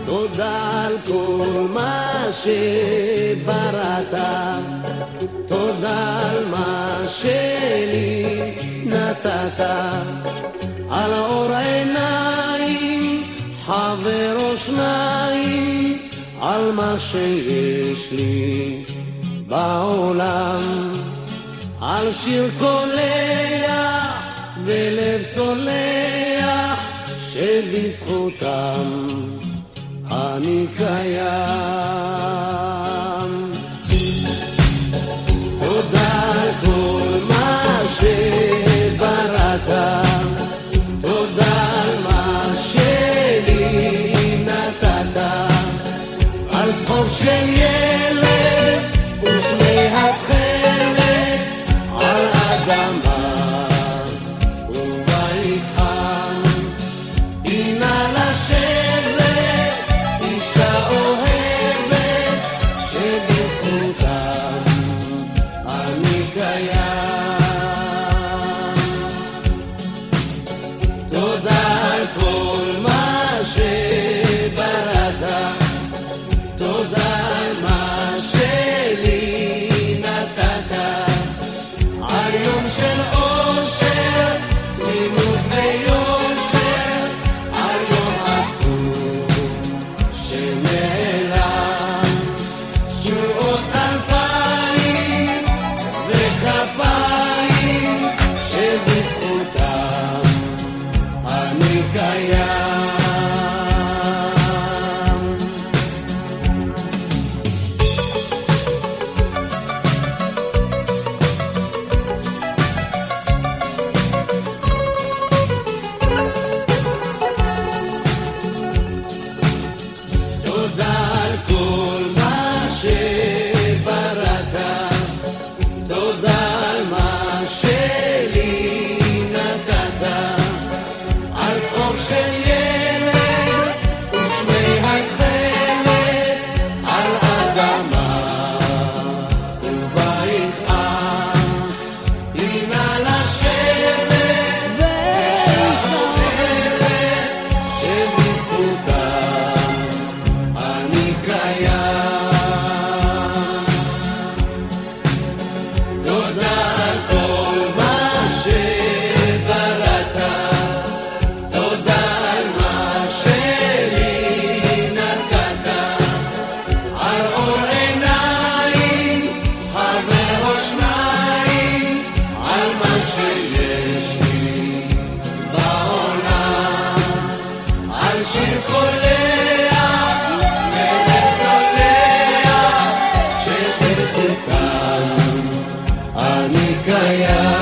תודה על כל מה שבראת, תודה על מה שלי נתת, על אור עיניים, חבר או שניים, על מה שיש לי בעולם, על שיר קולח ולב סולח שבזכותם אני קיים. תודה על כל מה שבראת, תודה על מה שלי נתת, על צחוק של ילד ושמי התכלת, על אדמה ובית חם, הנה לשבת אישה אוהבת שבזכותם אני קיים. תודה על כל מה שבראת, תודה על מה שלי נתת, על יום של אושר, תמימות ויושר, על יום עצוב שנעלם, שורות 2000 וכפיים שבזכותם אני קיים. תודה על כל מה שבראת, תודה על מה שלי נתת, על צחוק של ילד ושמי התכלת, על אדמה ובית חם, הנה לשבת ואישה אוהבת שבזכותם אני קיים. תודה על כל מה שבראת, תודה על מה שלי נתת, על אור עיניים, חבר או שניים, על מה שיש לי בעולם, על שיר קולח ולב סולח שבזכותם אני קיים.